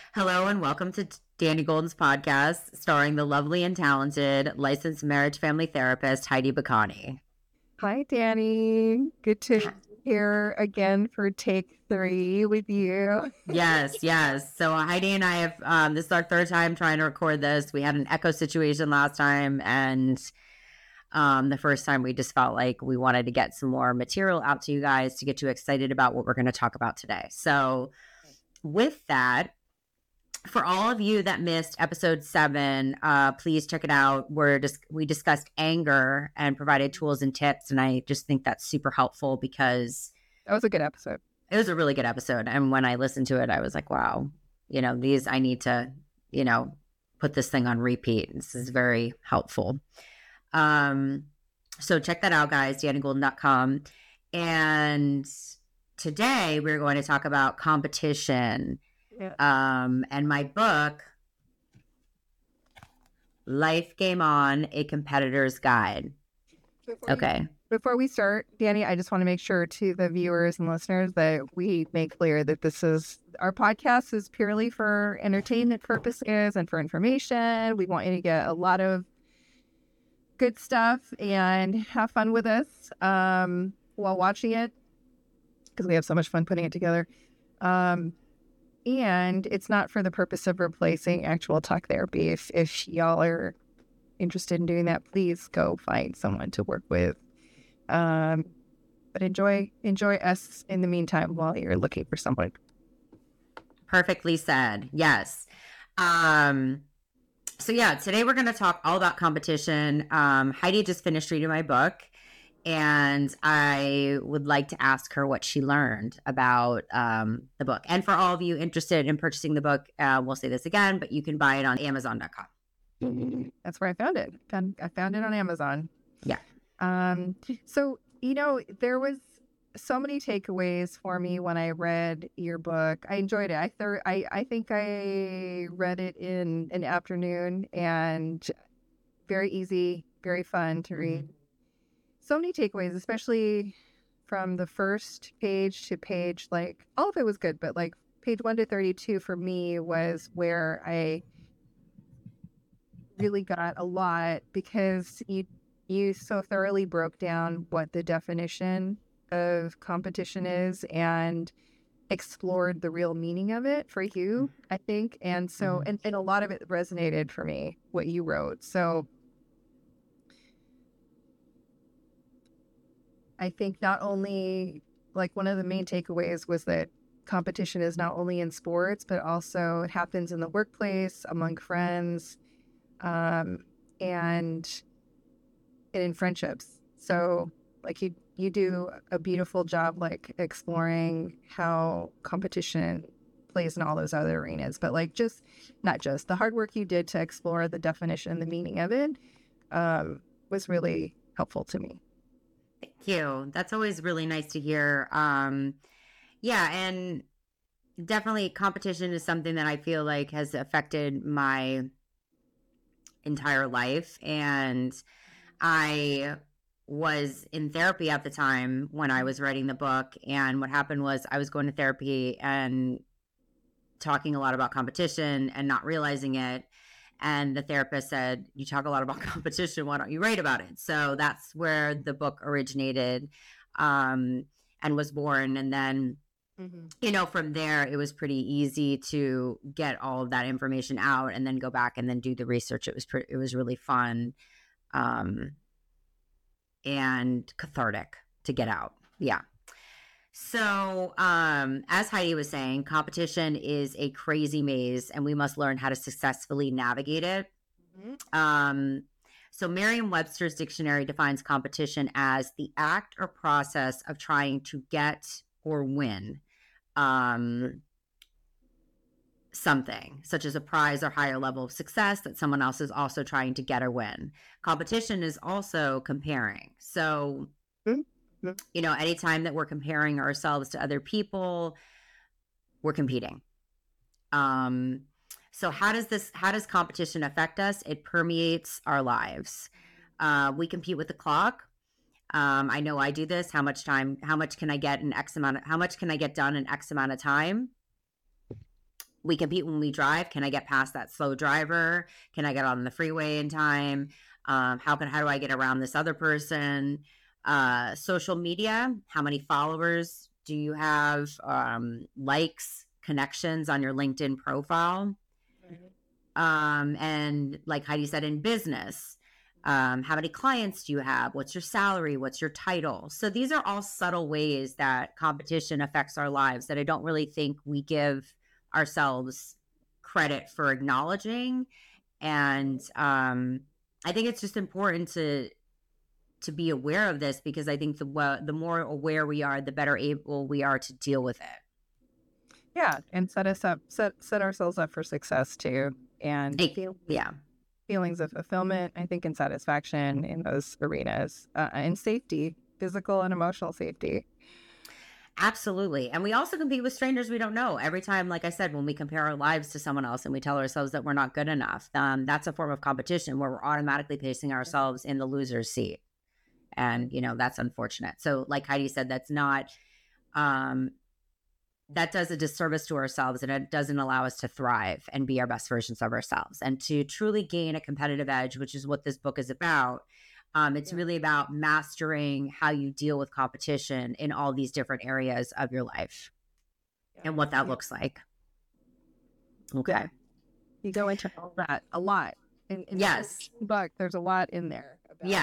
Hello and welcome to Danny Golden's podcast, starring the lovely and talented licensed marriage family therapist Heidi Bacani. Hi, Danny. Good to be here again for take 3 with you. Yes. So Heidi and I have this is our third time trying to record this. We had an echo situation last time, and the first time we just felt like we wanted to get some more material out to you guys to get you excited about what we're going to talk about today. So with that, for all of you that missed episode 7, please check it out. We discussed anger and provided tools and tips, and I just think that's super helpful because That was a good episode. it was a really good episode. And when I listened to it, I was like, wow, these I need to, put this thing on repeat. This is very helpful. So check that out, guys, dannygolden.com. And today we're going to talk about competition. Yeah. And my book, Life Game On, A Competitor's Guide. Before we start, Danny, I just want to make sure to the viewers and listeners that we make clear that our podcast is purely for entertainment purposes and for information. We want you to get a lot of good stuff and have fun with us while watching it, because we have so much fun putting it together. And it's not for the purpose of replacing actual talk therapy. If y'all are interested in doing that, please go find someone to work with. But enjoy us in the meantime while you're looking for someone. Perfectly said. Yes. So yeah, today we're going to talk all about competition. Heidi just finished reading my book, and I would like to ask her what she learned about the book. And for all of you interested in purchasing the book, we'll say this again, but you can buy it on Amazon.com. That's where I found it. I found it on Amazon. Yeah. So, there was so many takeaways for me when I read your book. I enjoyed it. I think I read it in an afternoon, and very easy, very fun to read. So many takeaways, especially from the first page to page, like all of it was good, but like page 1 to 32 for me was where I really got a lot, because you so thoroughly broke down what the definition of competition is and explored the real meaning of it for you, I think. And so, and a lot of it resonated for me, what you wrote. So I think not only, like, one of the main takeaways was that competition is not only in sports, but also it happens in the workplace, among friends, and in friendships. So like you do a beautiful job, like exploring how competition plays in all those other arenas, but like not just the hard work you did to explore the definition and the meaning of it was really helpful to me. Thank you. That's always really nice to hear. Yeah, and definitely competition is something that I feel like has affected my entire life. And I was in therapy at the time when I was writing the book. And what happened was I was going to therapy and talking a lot about competition and not realizing it. And the therapist said, you talk a lot about competition, why don't you write about it? So that's where the book originated and was born. And then, from there, it was pretty easy to get all of that information out and then go back and then do the research. It was really fun and cathartic to get out. Yeah. So, as Heidi was saying, competition is a crazy maze, and we must learn how to successfully navigate it. So Merriam-Webster's dictionary defines competition as the act or process of trying to get or win something, such as a prize or higher level of success that someone else is also trying to get or win. Competition is also comparing. So anytime that we're comparing ourselves to other people, we're competing. So how does competition affect us? It permeates our lives. We compete with the clock. I know I do this. How much can I get done in X amount of time? We compete when we drive. Can I get past that slow driver? Can I get on the freeway in time? How do I get around this other person? Social media, how many followers do you have? Likes, connections on your LinkedIn profile. And like Heidi said, in business, how many clients do you have? What's your salary? What's your title? So these are all subtle ways that competition affects our lives that I don't really think we give ourselves credit for acknowledging. And I think it's just important to be aware of this, because I think the more aware we are, the better able we are to deal with it. Yeah, and set ourselves up for success too, and feelings of fulfillment, I think, and satisfaction in those arenas, and safety, physical and emotional safety. Absolutely. And we also compete with strangers we don't know. Every time, like I said, when we compare our lives to someone else and we tell ourselves that we're not good enough, that's a form of competition where we're automatically placing ourselves in the loser's seat. And, that's unfortunate. So like Heidi said, that's not, that does a disservice to ourselves, and it doesn't allow us to thrive and be our best versions of ourselves. And to truly gain a competitive edge, which is what this book is about, it's really about mastering how you deal with competition in all these different areas of your life and what that looks like. Okay. Yeah. You go into all that a lot. In yes. The book, there's a lot in there.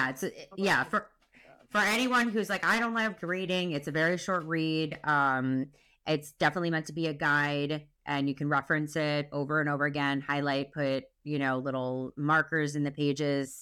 For anyone who's like, I don't like reading, it's a very short read. It's definitely meant to be a guide, and you can reference it over and over again, highlight, put, little markers in the pages.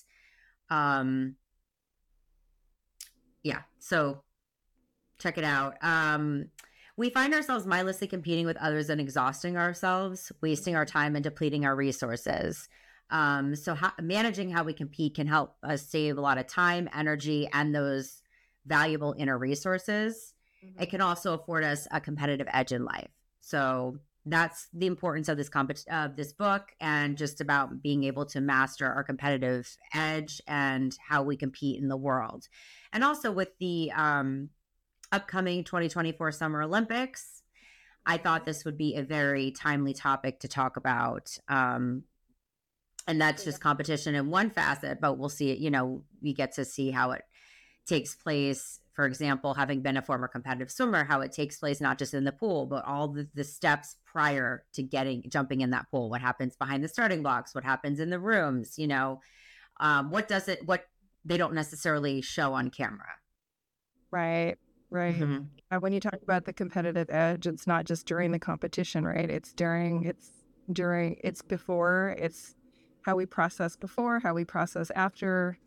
So check it out. We find ourselves mindlessly competing with others and exhausting ourselves, wasting our time and depleting our resources. Managing how we compete can help us save a lot of time, energy, and those valuable inner resources. Mm-hmm. It can also afford us a competitive edge in life. So that's the importance of this book, and just about being able to master our competitive edge and how we compete in the world. And also with the upcoming 2024 Summer Olympics, I thought this would be a very timely topic to talk about. And that's just competition in one facet, but we'll see it, we get to see how it takes place. For example, having been a former competitive swimmer, how it takes place not just in the pool, but all the steps prior to jumping in that pool. What happens behind the starting blocks? What happens in the rooms? What they don't necessarily show on camera. Right. Mm-hmm. When you talk about the competitive edge, it's not just during the competition, right? It's during, it's before, it's how we process before, how we process after.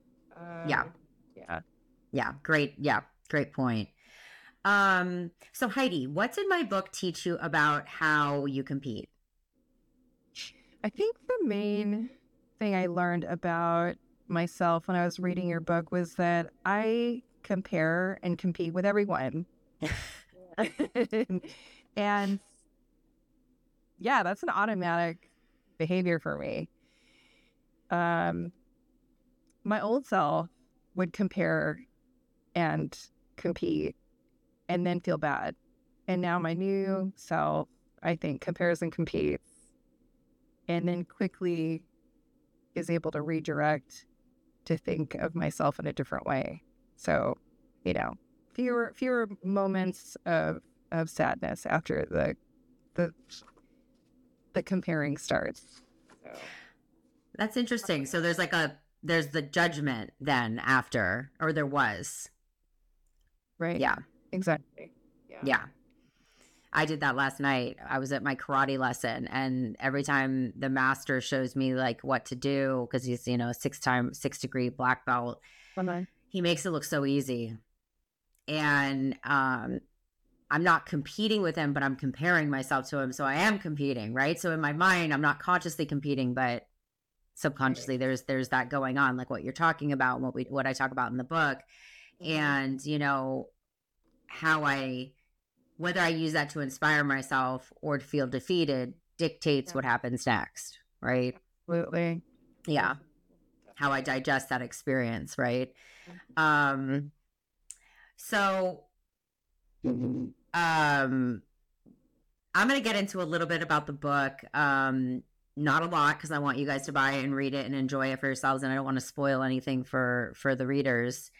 Great point. So Heidi, what did my book teach you about how you compete? I think the main thing I learned about myself when I was reading your book was that I compare and compete with everyone. And that's an automatic behavior for me. My old self would compare and compete and then feel bad. And now my new self, I think, compares and competes and then quickly is able to redirect to think of myself in a different way. So, fewer moments of sadness after the comparing starts. So. That's interesting. So there's the judgment then after, or there was. Right. Yeah. Exactly. Yeah. I did that last night. I was at my karate lesson, and every time the master shows me like what to do, because he's, 6-degree black belt, he makes it look so easy. And I'm not competing with him, but I'm comparing myself to him. So I am competing, right? So in my mind, I'm not consciously competing, but subconsciously there's that going on, like what you're talking about, what I talk about in the book. And whether I use that to inspire myself or to feel defeated dictates what happens next, right? Absolutely. Yeah. How I digest that experience, right? So I'm going to get into a little bit about the book. Not a lot, because I want you guys to buy it and read it and enjoy it for yourselves, and I don't want to spoil anything for the readers.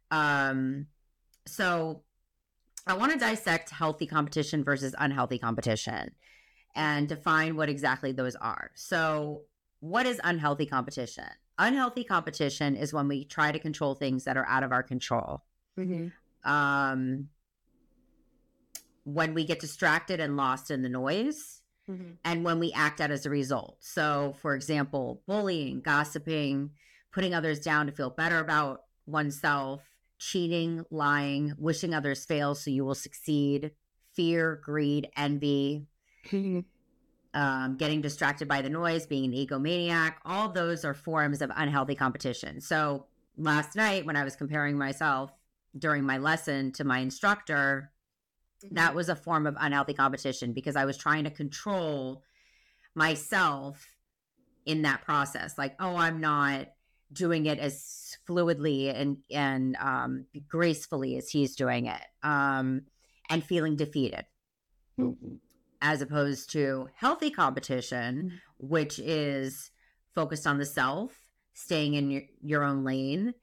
So I want to dissect healthy competition versus unhealthy competition and define what exactly those are. So, what is unhealthy competition? Unhealthy competition is when we try to control things that are out of our control. When we get distracted and lost in the noise, and when we act out as a result. So, for example, bullying, gossiping, putting others down to feel better about oneself, cheating, lying, wishing others fail so you will succeed, fear, greed, envy, getting distracted by the noise, being an egomaniac. All those are forms of unhealthy competition. So last night when I was comparing myself during my lesson to my instructor, that was a form of unhealthy competition because I was trying to control myself in that process. Like, oh, I'm not doing it as fluidly and gracefully as he's doing it, and feeling defeated. As opposed to healthy competition, which is focused on the self, staying in your own lane,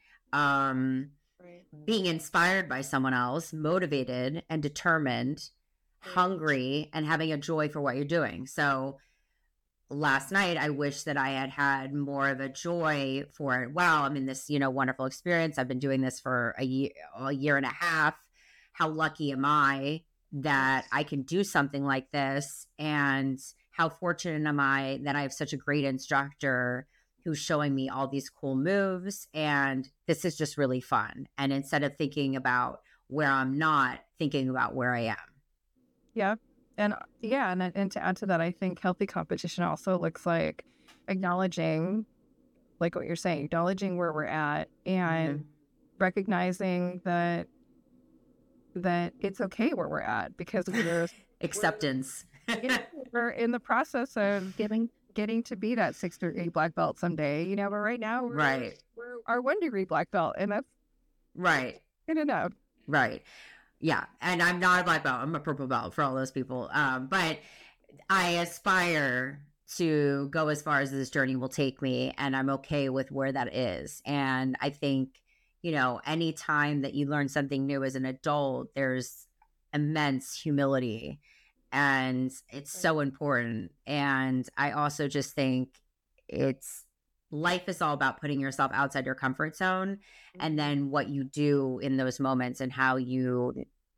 being inspired by someone else, motivated and determined, hungry, and having a joy for what you're doing. So last night, I wish that I had had more of a joy for it. Wow, I'm in this, wonderful experience. I've been doing this for a year and a half. How lucky am I that I can do something like this? And how fortunate am I that I have such a great instructor who's showing me all these cool moves, and this is just really fun. And instead of thinking about where I'm not, thinking about where I am. Yeah. And to add to that, I think healthy competition also looks like acknowledging, like what you're saying, acknowledging where we're at and recognizing that it's okay where we're at because we're acceptance. We're in the process of getting to be that 6-degree black belt someday, but right now we're our 1-degree black belt, and that's good enough. Right. Yeah. And I'm not a black belt. I'm a purple belt for all those people. But I aspire to go as far as this journey will take me, and I'm okay with where that is. And I think, any time that you learn something new as an adult, there's immense humility, and it's so important. And I also just think life is all about putting yourself outside your comfort zone, and then what you do in those moments and how you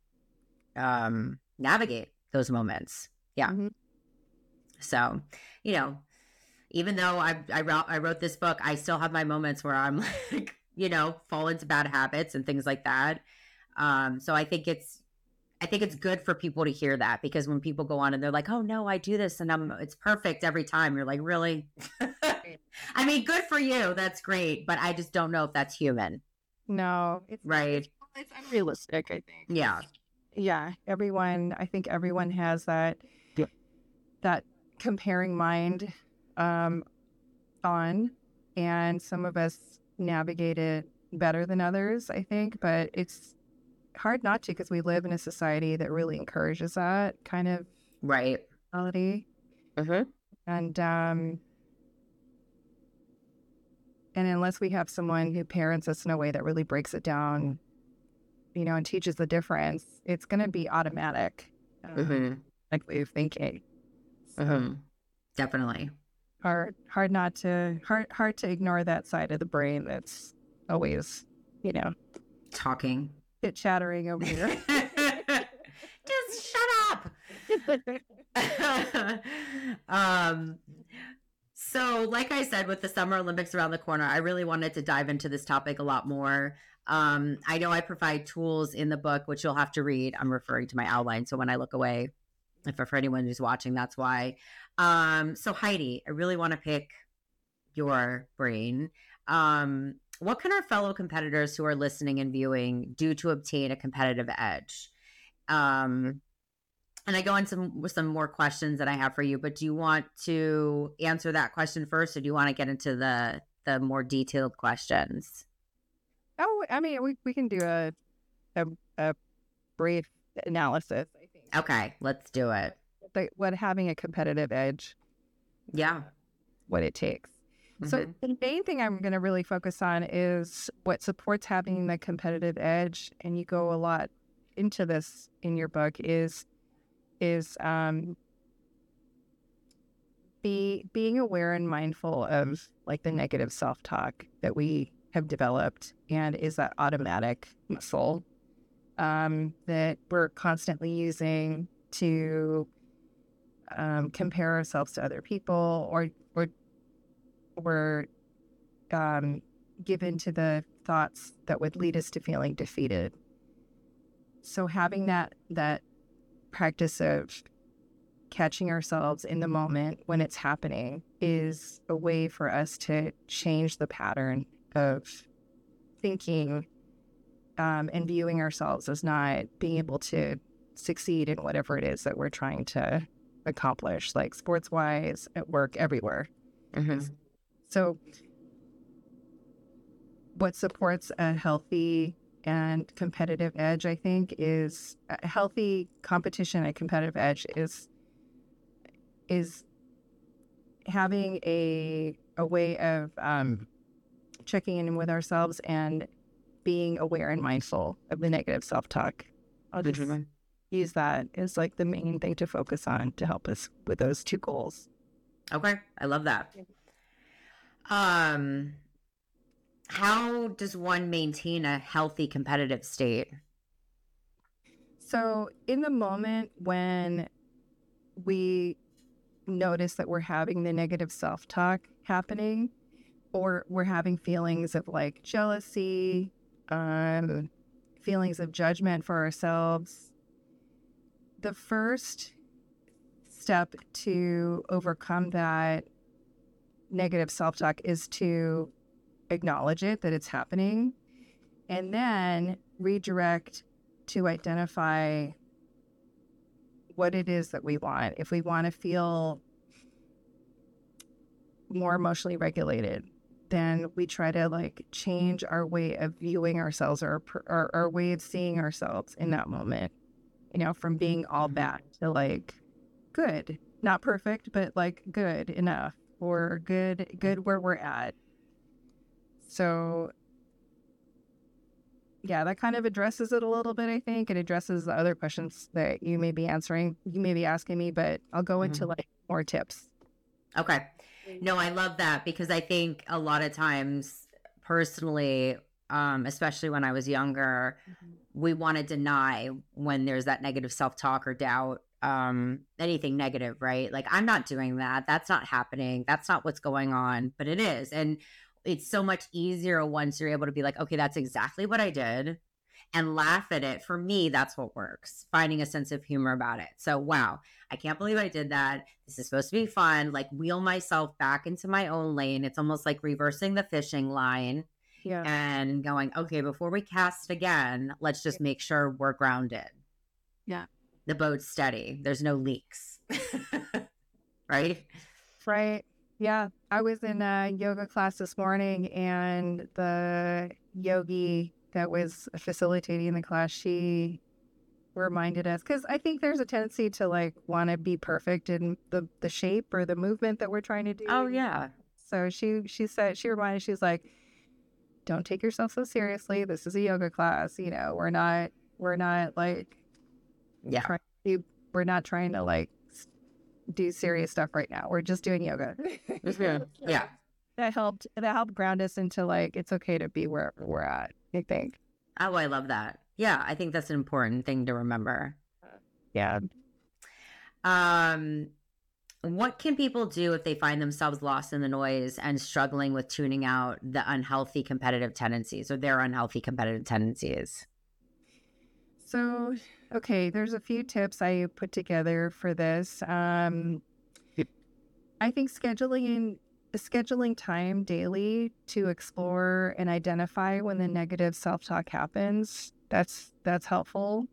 navigate those moments. Yeah. So, even though I wrote this book, I still have my moments where I'm like, fall into bad habits and things like that. So I think it's good for people to hear that, because when people go on and they're like, oh no, I do this and it's perfect every time. You're like, really? I mean, good for you. That's great. But I just don't know if that's human. No, it's right. It's unrealistic, I think. Yeah. Yeah. I think everyone has that comparing mind on, and some of us navigate it better than others, I think, but it's hard not to, because we live in a society that really encourages that kind of quality. And unless we have someone who parents us in a way that really breaks it down, and teaches the difference, it's going to be automatic, like way of thinking. So, definitely hard to ignore that side of the brain that's always, talking, chattering over here. Just shut up. So like I said, with the Summer Olympics around the corner, I really wanted to dive into this topic a lot more. I know I provide tools in the book, which you'll have to read. I'm referring to my outline, so when I look away, if for anyone who's watching, that's why. So Heidi, I really want to pick your brain. What can our fellow competitors who are listening and viewing do to obtain a competitive edge? And I go into some more questions that I have for you, but do you want to answer that question first, or do you want to get into the more detailed questions? Oh, I mean, we can do a brief analysis, I think. Okay, let's do it. what having a competitive edge, Yeah. what it takes. So the main thing I'm going to really focus on is what supports having the competitive edge, and you go a lot into this in your book, is being aware and mindful of like the negative self-talk that we have developed, and is that automatic muscle that we're constantly using to compare ourselves to other people, or given to the thoughts that would lead us to feeling defeated. So having that practice of catching ourselves in the moment when it's happening is a way for us to change the pattern of thinking and viewing ourselves as not being able to succeed in whatever it is that we're trying to accomplish, like sports-wise, at work, everywhere. So what supports a healthy and competitive edge, I think, is a healthy competition and competitive edge is having a way of checking in with ourselves and being aware and mindful of the negative self-talk. I'll just use that as like the main thing to focus on to help us with those two goals. Okay. I love that. How does one maintain a healthy competitive state? So in the moment when we notice that we're having the negative self-talk happening, or we're having feelings of like jealousy, feelings of judgment for ourselves, the first step to overcome that negative self-talk is to acknowledge it, that it's happening, and then redirect to identify what it is that we want. If we want to feel more emotionally regulated, then we try to like change our way of viewing ourselves, or our way of seeing ourselves in that moment, from being all bad to like good, not perfect, but like good enough, or good where we're at. So yeah, that kind of addresses it a little bit. I think it addresses the other questions that you may be asking me, but I'll go into like more tips. Okay. No, I love that, because I think a lot of times, personally, especially when I was younger, we want to deny when there's that negative self-talk or doubt, anything negative, right? Like, I'm not doing that. That's not happening. That's not what's going on, but it is. And it's so much easier once you're able to be like, okay, that's exactly what I did, and laugh at it. For me, that's what works, finding a sense of humor about it. So, wow, I can't believe I did that. This is supposed to be fun. Like, wheel myself back into my own lane. It's almost like reversing the fishing line. Yeah. And going, okay, before we cast again, let's just make sure we're grounded. Yeah. The boat's steady. There's no leaks. Right? Right. Yeah. I was in a yoga class this morning, and the yogi that was facilitating the class, she reminded us, because I think there's a tendency to like want to be perfect in the shape or the movement that we're trying to do. Oh, yeah. So she reminded, she's like, don't take yourself so seriously. This is a yoga class. We're not like, we're not trying to like do serious stuff right now. We're just doing yoga. Yeah. That helped ground us into like, it's okay to be wherever we're at, I think. Oh, I love that. Yeah, I think that's an important thing to remember. Yeah. What can people do if they find themselves lost in the noise and struggling with tuning out the unhealthy competitive tendencies, or their unhealthy competitive tendencies? So, okay, there's a few tips I put together for this. I think scheduling time daily to explore and identify when the negative self-talk happens, that's helpful.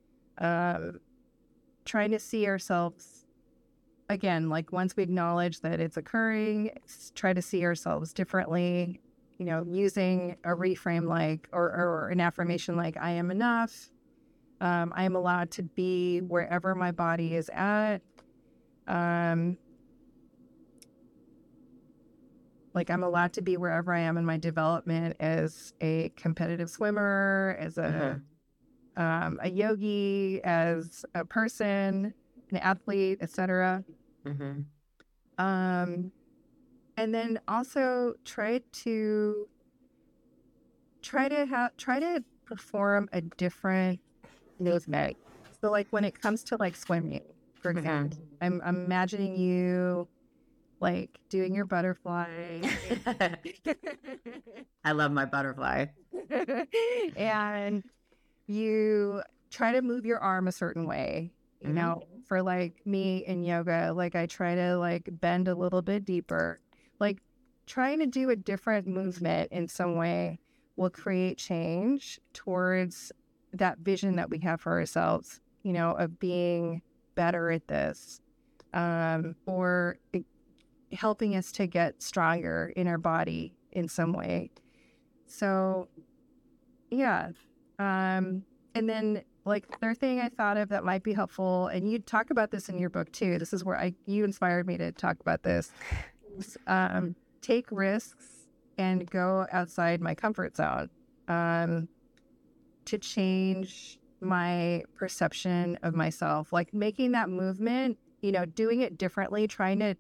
Trying to see ourselves, again, like once we acknowledge that it's occurring, try to see ourselves differently, using a reframe like, or an affirmation like, I am enough. I am allowed to be wherever my body is at. Um, like I'm allowed to be wherever I am in my development as a competitive swimmer, as a yogi, as a person, an athlete, etc. Mm-hmm. Um, and then also try to perform a different movement. So like when it comes to like swimming, for example, I'm imagining you like doing your butterfly. I love my butterfly. And you try to move your arm a certain way. You know, for like me in yoga, like I try to like bend a little bit deeper. Like trying to do a different movement in some way will create change towards that vision that we have for ourselves, you know, of being better at this, or helping us to get stronger in our body in some way. So, yeah. And then like the third thing I thought of that might be helpful, and you talk about this in your book too. This is where you inspired me to talk about this. Take risks and go outside my comfort zone, to change my perception of myself, like making that movement, you know, doing it differently, trying to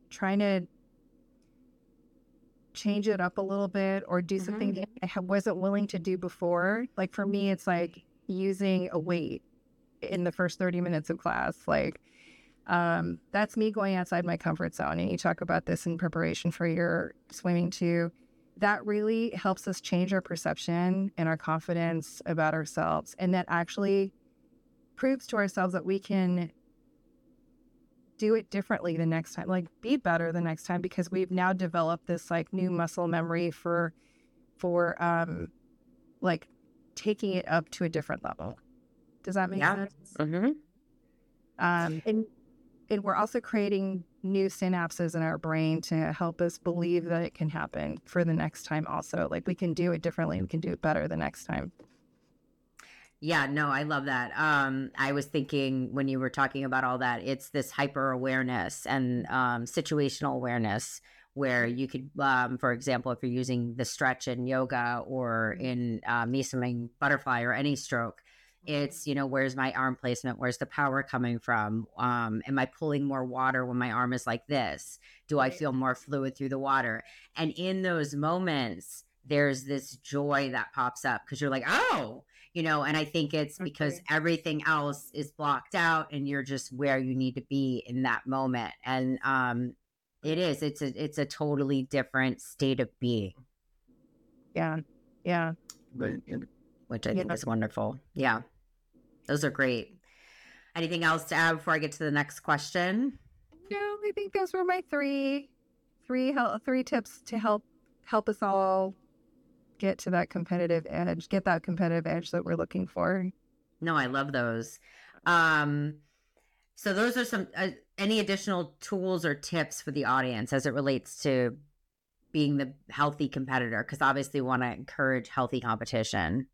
change it up a little bit or do something that I wasn't willing to do before. Like for me, it's like using a weight in the first 30 minutes of class. Like, that's me going outside my comfort zone. And you talk about this in preparation for your swimming too. That really helps us change our perception and our confidence about ourselves. And that actually proves to ourselves that we can do it differently the next time, like be better the next time, because we've now developed this like new muscle memory for like taking it up to a different level. Does that make sense? And we're also creating new synapses in our brain to help us believe that it can happen for the next time also. Like we can do it differently. We can do it better the next time. Yeah, no, I love that. I was thinking when you were talking about all that, it's this hyper awareness and situational awareness where you could, for example, if you're using the stretch in yoga or in me swimming butterfly or any stroke, it's, you know, where's my arm placement? Where's the power coming from? Am I pulling more water when my arm is like this? Do I feel more fluid through the water? And in those moments, there's this joy that pops up because you're like, oh, you know, and I think it's because everything else is blocked out and you're just where you need to be in that moment. And it's a totally different state of being. Yeah. Yeah. Which I think is wonderful. Yeah. Those are great. Anything else to add before I get to the next question? No, I think those were my three tips to help us all get that competitive edge that we're looking for. No, I love those. So those are some any additional tools or tips for the audience as it relates to being the healthy competitor, because obviously we want to encourage healthy competition.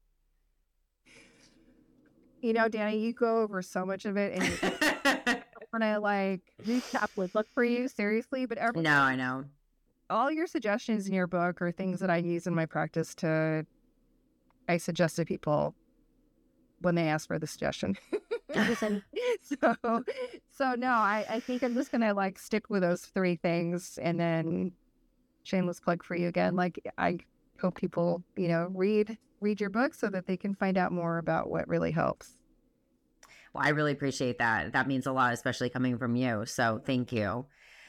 You know, Danny, you go over so much of it, and when I like recap would look for you seriously, but no, I know all your suggestions in your book are things that I use in my practice I suggest to people when they ask for the suggestion. so no, I think I'm just gonna like stick with those three things, and then shameless plug for you again. Like I hope people, you know, read your book so that they can find out more about what really helps. Well, I really appreciate that. That means a lot, especially coming from you. So thank you.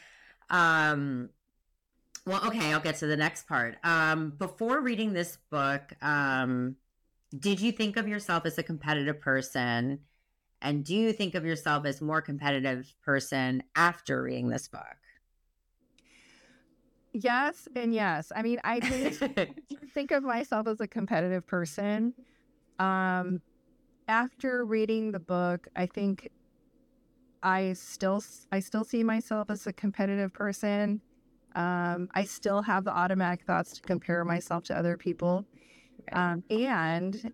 Well, okay, I'll get to the next part. Before reading this book, did you think of yourself as a competitive person? And do you think of yourself as more competitive person after reading this book? Yes and yes. I mean, I think of myself as a competitive person. After reading the book, I think I still see myself as a competitive person. I still have the automatic thoughts to compare myself to other people. And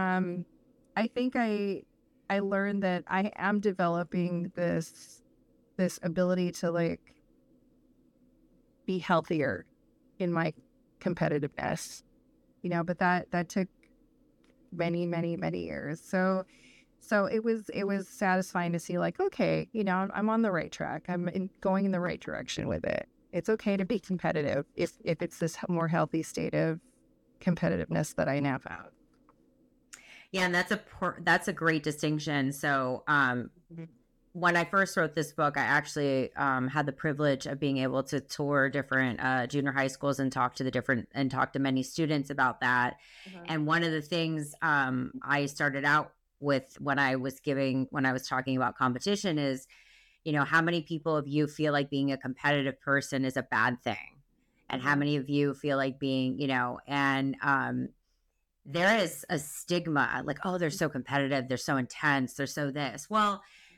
I think I learned that I am developing this this ability to like be healthier in my competitiveness, but that took many, many, many years. So it was satisfying to see like, okay, I'm on the right track. Going in the right direction with it. It's okay to be competitive if it's this more healthy state of competitiveness that I now have. Yeah, and that's a great distinction. So, when I first wrote this book, I actually had the privilege of being able to tour different junior high schools and talk to many students about that. And one of the things I started out with when I was talking about competition is, how many people of you feel like being a competitive person is a bad thing, and how many of you feel like being, and there is a stigma like, oh, they're so competitive, they're so intense, they're so this. Well,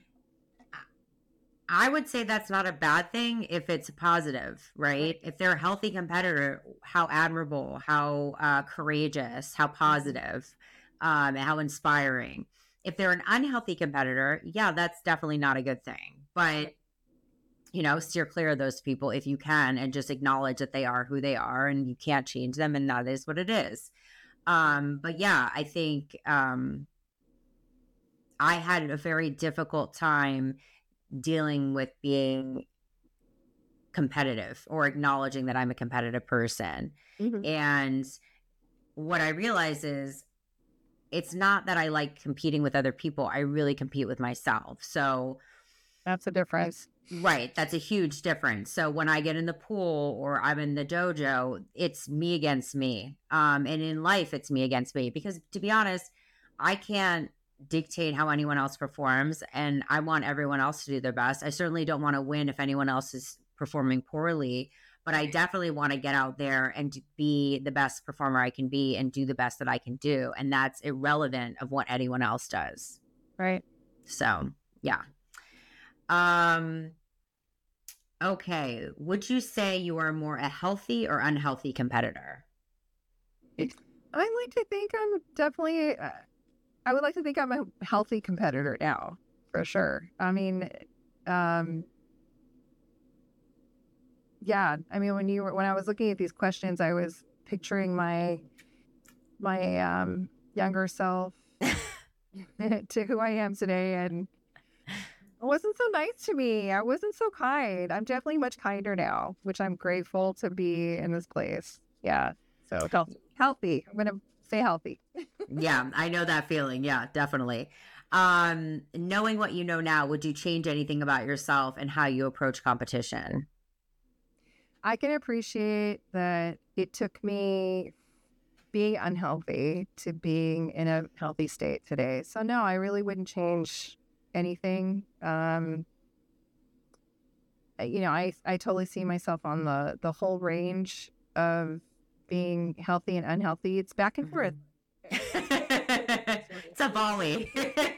I would say that's not a bad thing if it's positive, right? If they're a healthy competitor, how admirable, how courageous, how positive, and how inspiring. If they're an unhealthy competitor, yeah, that's definitely not a good thing. But, steer clear of those people if you can, and just acknowledge that they are who they are and you can't change them, and that is what it is. But yeah, I think I had a very difficult time dealing with being competitive or acknowledging that I'm a competitive person. And what I realize is it's not that I like competing with other people. I really compete with myself. So that's a difference. Right. That's a huge difference. So when I get in the pool or I'm in the dojo, it's me against me. And in life, it's me against me. Because to be honest, I can't dictate how anyone else performs, and I want everyone else to do their best. I certainly don't want to win if anyone else is performing poorly, but I definitely want to get out there and be the best performer I can be and do the best that I can do. And that's irrelevant of what anyone else does. Right. So, yeah. Okay. Would you say you are more a healthy or unhealthy competitor? I like to think I'm definitely, I would like to think I'm a healthy competitor now, for sure. I mean, yeah. I mean, when I was looking at these questions, I was picturing my younger self to who I am today, and it wasn't so nice to me. I wasn't so kind. I'm definitely much kinder now, which I'm grateful to be in this place. Yeah. So healthy. I'm going to say healthy. Yeah, I know that feeling. Yeah, definitely. Knowing what you know now, would you change anything about yourself and how you approach competition? I can appreciate that it took me being unhealthy to being in a healthy state today. So no, I really wouldn't change anything. I totally see myself on the whole range of being healthy and unhealthy. It's back and forth. It's a volley.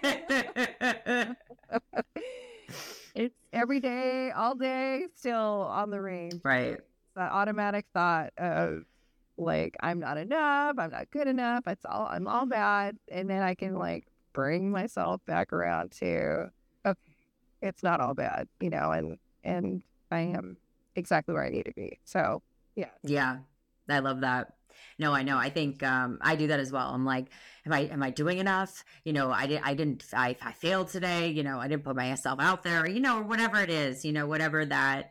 It's every day, all day, still on the range. Right. It's that automatic thought of like, I'm not enough, I'm not good enough, I'm all bad. And then I can like bring myself back around to, okay, it's not all bad, and I am exactly where I need to be. So yeah. Yeah. I love that. No, I know. I think I do that as well. I'm like, am I doing enough? I failed today. I didn't put myself out there. Or whatever it is. Whatever that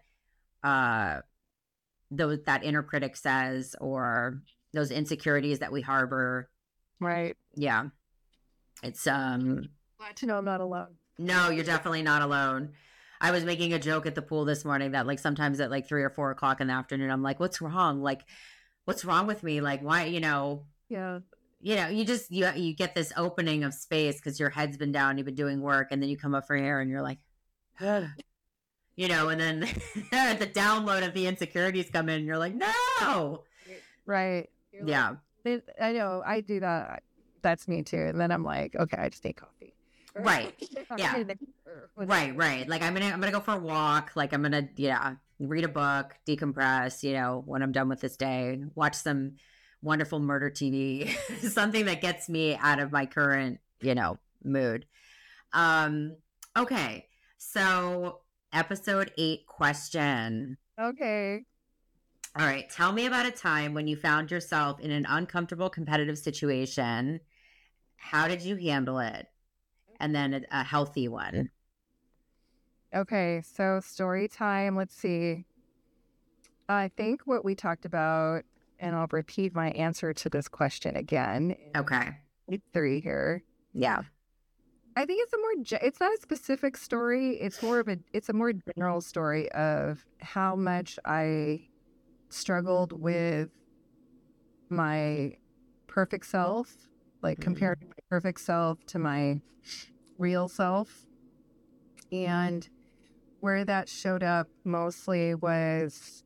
that inner critic says, or those insecurities that we harbor. Right. Yeah. It's glad to know I'm not alone. No, you're definitely not alone. I was making a joke at the pool this morning that like sometimes at like 3 or 4 o'clock in the afternoon, I'm like, what's wrong? Like, what's wrong with me? Like, why, Yeah. You get this opening of space because your head's been down, you've been doing work, and then you come up for air and you're like, and then the download of the insecurities come in and you're like, no. Right. Yeah. I know. I do that. That's me too. And then I'm like, okay, I just need coffee. Right. Yeah. Right. Like I'm gonna go for a walk. Like I'm gonna read a book, decompress. When I'm done with this day, watch some wonderful murder TV, something that gets me out of my current mood. Okay. So episode 8 question. Okay. All right. Tell me about a time when you found yourself in an uncomfortable competitive situation. How did you handle it? And then a healthy one. Okay. So story time. Let's see. I think what we talked about, and I'll repeat my answer to this question again. Okay. 3 here. Yeah. I think it's not a specific story. It's a more general story of how much I struggled with my perfect self, like comparing my perfect self to my real self. And where that showed up mostly was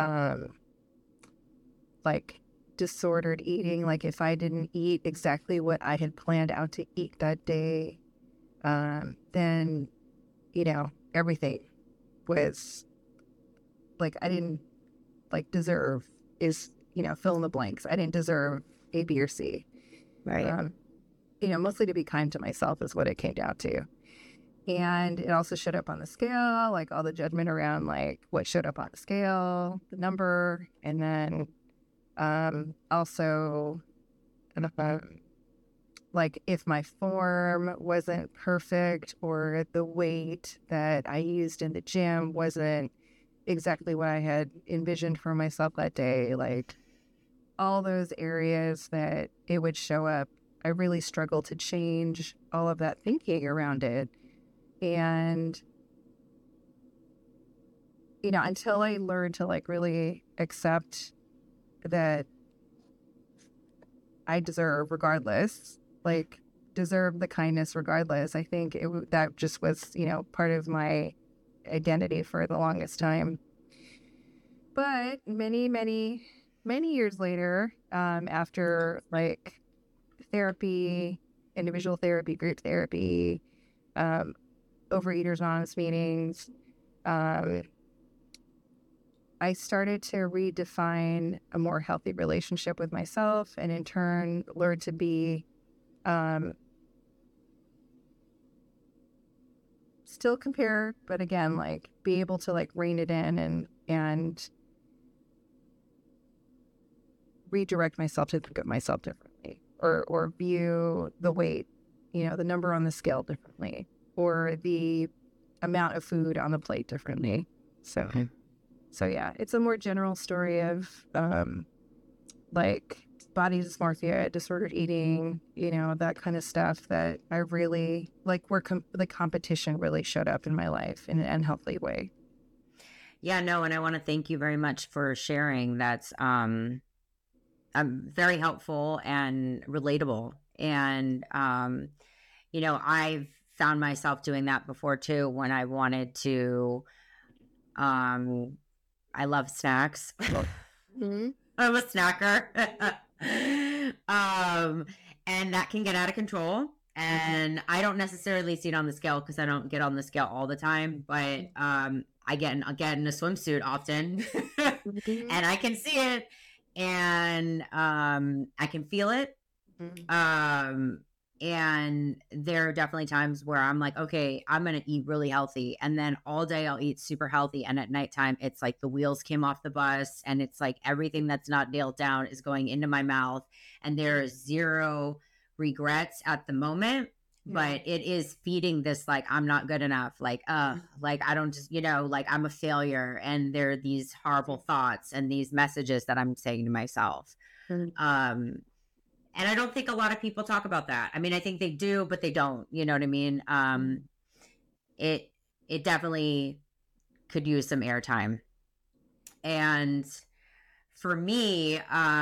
like disordered eating. Like if I didn't eat exactly what I had planned out to eat that day, then, everything was like, I didn't deserve fill in the blanks. I didn't deserve A, B, or C. Right. Mostly to be kind to myself is what it came down to. And it also showed up on the scale, like all the judgment around like what showed up on the scale, the number, and then also like if my form wasn't perfect or the weight that I used in the gym wasn't exactly what I had envisioned for myself that day, like all those areas that it would show up, I really struggled to change all of that thinking around it. And, until I learned to like really accept that I deserve regardless, like deserve the kindness regardless, I think that just was, part of my identity for the longest time. But many, many, many years later, after like therapy, individual therapy, group therapy, Overeaters Anonymous meetings, I started to redefine a more healthy relationship with myself, and in turn learn to be still compare, but again, like be able to like rein it in and redirect myself to think of myself differently, or view the weight, the number on the scale differently, or the amount of food on the plate differently. So yeah, it's a more general story of like body dysmorphia, disordered eating, that kind of stuff that I really like where the competition really showed up in my life in an unhealthy way. Yeah, no, and I want to thank you very much for sharing. That's very helpful and relatable. And I've found myself doing that before too when I wanted to I love snacks. Mm-hmm. I'm a snacker. And that can get out of control. And I don't necessarily see it on the scale because I don't get on the scale all the time, but I get in a swimsuit often and I can see it and I can feel it. And there are definitely times where I'm like, okay, I'm going to eat really healthy. And then all day I'll eat super healthy. And at nighttime, it's like the wheels came off the bus and it's like everything that's not nailed down is going into my mouth. And there is zero regrets at the moment, but it is feeding this, like, I'm not good enough. Like I don't just, like I'm a failure. And there are these horrible thoughts and these messages that I'm saying to myself. And I don't think a lot of people talk about that. I mean, I think they do, but they don't. You know what I mean? It definitely could use some airtime. And for me,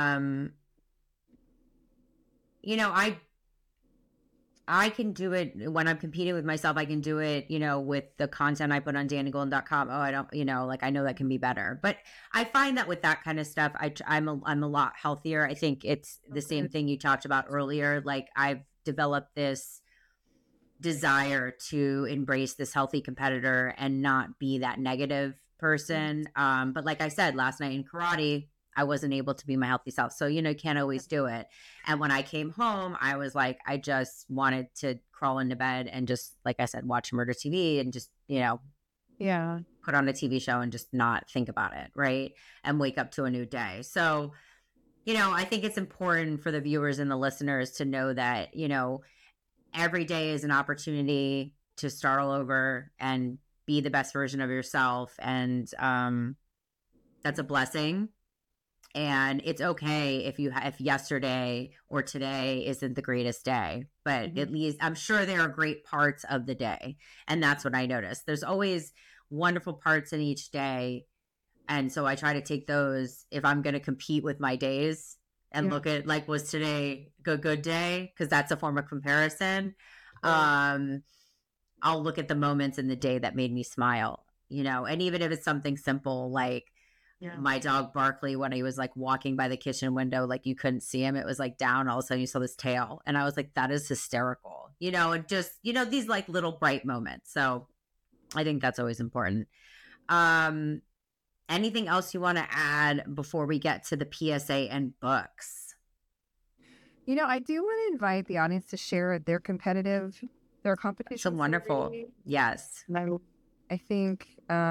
I can do it when I'm competing with myself. I can do it, with the content I put on DaniGolden.com. Oh, I don't, like I know that can be better. But I find that with that kind of stuff, I'm a lot healthier. I think it's the same thing you talked about earlier. Like I've developed this desire to embrace this healthy competitor and not be that negative person. But like I said, last night in karate, I wasn't able to be my healthy self. So, you can't always do it. And when I came home, I was like, I just wanted to crawl into bed and just, like I said, watch murder TV and just, Yeah. put on a TV show and just not think about it, right? And wake up to a new day. So, I think it's important for the viewers and the listeners to know that, every day is an opportunity to start all over and be the best version of yourself. And that's a blessing. And it's okay if yesterday or today isn't the greatest day, but at least I'm sure there are great parts of the day. And that's what I noticed. There's always wonderful parts in each day. And so I try to take those if I'm going to compete with my days and look at, like, was today a good day? Because that's a form of comparison. I'll look at the moments in the day that made me smile, and even if it's something simple like my dog Barkley, when he was like walking by the kitchen window, like you couldn't see him, it was like down, all of a sudden you saw this tail, and I was like, that is hysterical, and just these like little bright moments. So I think that's always important. Anything else you want to add before we get to the PSA and books? I do want to invite the audience to share their competition. So wonderful. Yes. And I think,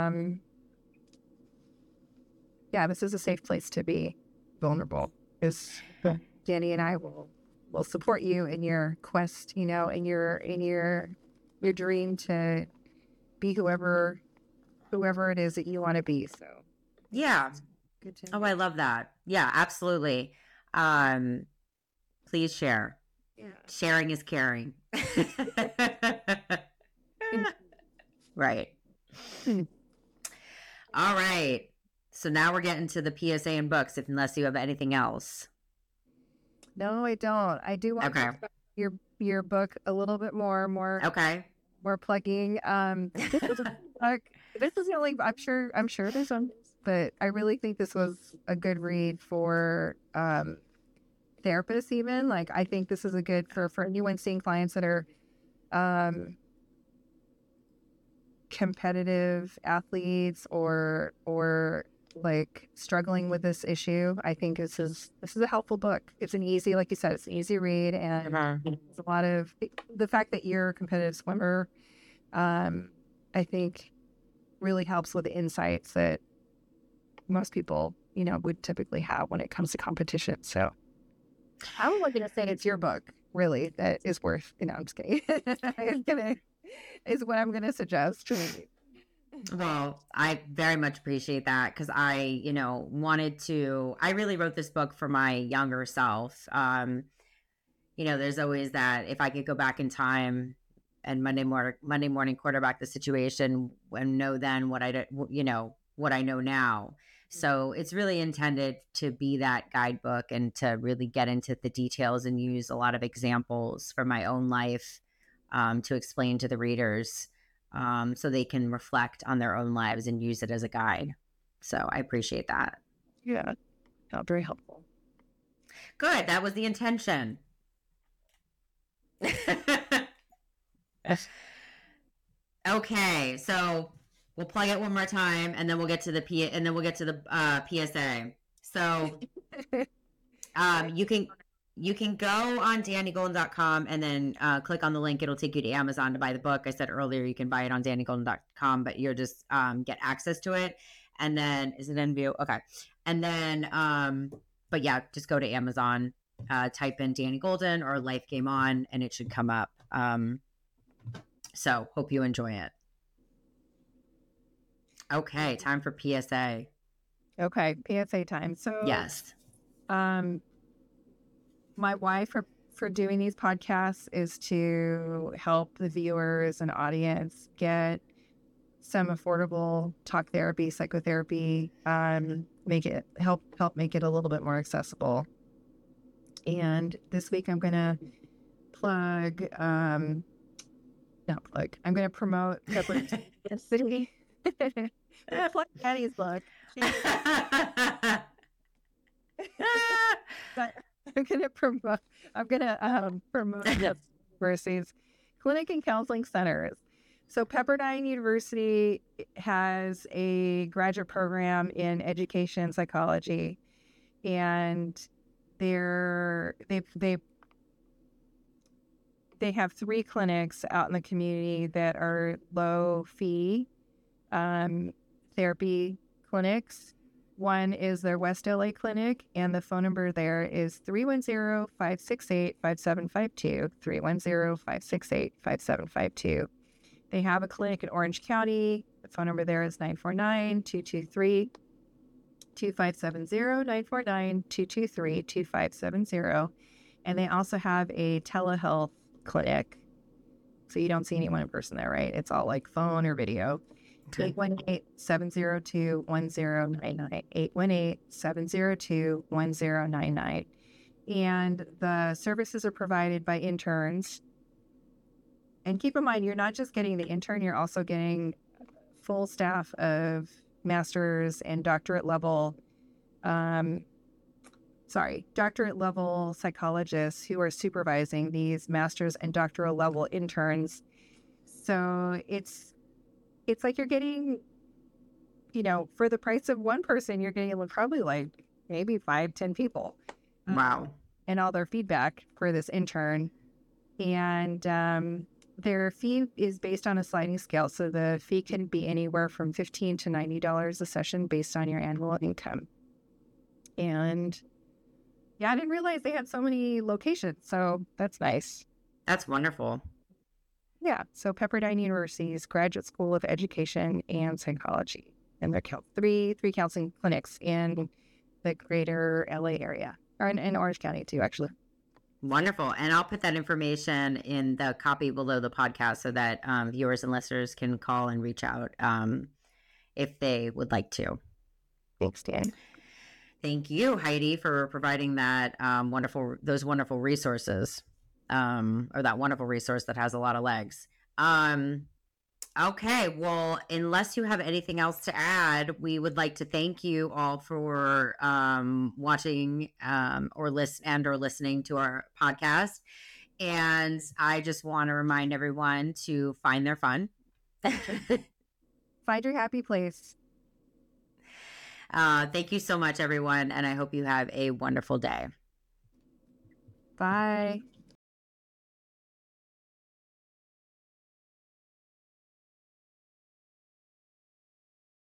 this is a safe place to be vulnerable. Because Danny and I will support you in your quest, in your dream to be whoever it is that you want to be. So yeah. Good to I love that. Yeah, absolutely. Please share. Yeah. Sharing is caring. Right. All right. So now we're getting to the PSA and books, unless you have anything else. No, I don't. I do want to talk about your book a little bit more. Okay. More plugging. This is a book. This is the only. I'm sure there's some, but I really think this was a good read for therapists. Even like I think this is a good for anyone seeing clients that are competitive athletes or like struggling with this issue. I think this is a helpful book. It's an easy, like you said, it's an easy read, and there's a lot of the fact that you're a competitive swimmer. I think really helps with the insights that most people, would typically have when it comes to competition. So I was going to say it's your book, really, that is worth. I'm just kidding. Is what I'm going to suggest to me. Well, I very much appreciate that because I, I really wrote this book for my younger self. There's always that if I could go back in time and Monday morning quarterback the situation and know then what what I know now. So it's really intended to be that guidebook and to really get into the details and use a lot of examples from my own life to explain to the readers. So they can reflect on their own lives and use it as a guide. So I appreciate that. Yeah, very helpful. Good. That was the intention. Okay, so we'll plug it one more time, and then we'll get to the PSA. So, you can go on DannyGolden.com and then click on the link. It'll take you to Amazon to buy the book. I said earlier you can buy it on DannyGolden.com, but you'll just get access to it. And then, is it in view? Okay. And then, but yeah, just go to Amazon, type in Danny Golden or Life Game On, and it should come up. So hope you enjoy it. Okay, time for PSA. Okay, PSA time. So yes. My why for doing these podcasts is to help the viewers and audience get some affordable talk therapy, psychotherapy, make it help make it a little bit more accessible. And this week I'm gonna I'm gonna promote Pepper City. Plug Patty's book. I'm gonna promote universities, clinic and counseling centers. So Pepperdine University has a graduate program in education psychology, and they have 3 clinics out in the community that are low fee, therapy clinics. One is their West LA clinic, and the phone number there is 310-568-5752, 310-568-5752. They have a clinic in Orange County. The phone number there is 949-223-2570, 949-223-2570. And they also have a telehealth clinic. So you don't see anyone in person there, right? It's all like phone or video. 818-702-1099, 818-702-1099. And the services are provided by interns. And keep in mind, you're not just getting the intern, you're also getting full staff of master's and doctorate level psychologists who are supervising these master's and doctoral level interns. So it's like you're getting, for the price of one person, you're getting probably like maybe 5-10 people. Wow. And all their feedback for this intern. And their fee is based on a sliding scale. So the fee can be anywhere from $15 to $90 a session based on your annual income. And yeah, I didn't realize they had so many locations. So that's nice. That's wonderful. Yeah. So Pepperdine University's Graduate School of Education and Psychology. And there are three counseling clinics in the greater LA area, or in Orange County too, actually. Wonderful. And I'll put that information in the copy below the podcast so that viewers and listeners can call and reach out if they would like to. Thanks, Dan. Thank you, Heidi, for providing that those wonderful resources, or that wonderful resource that has a lot of legs. Okay, well, unless you have anything else to add, we would like to thank you all for watching or listening to our podcast. And I just want to remind everyone to find their fun. Find your happy place. Thank you so much, everyone, and I hope you have a wonderful day. Bye.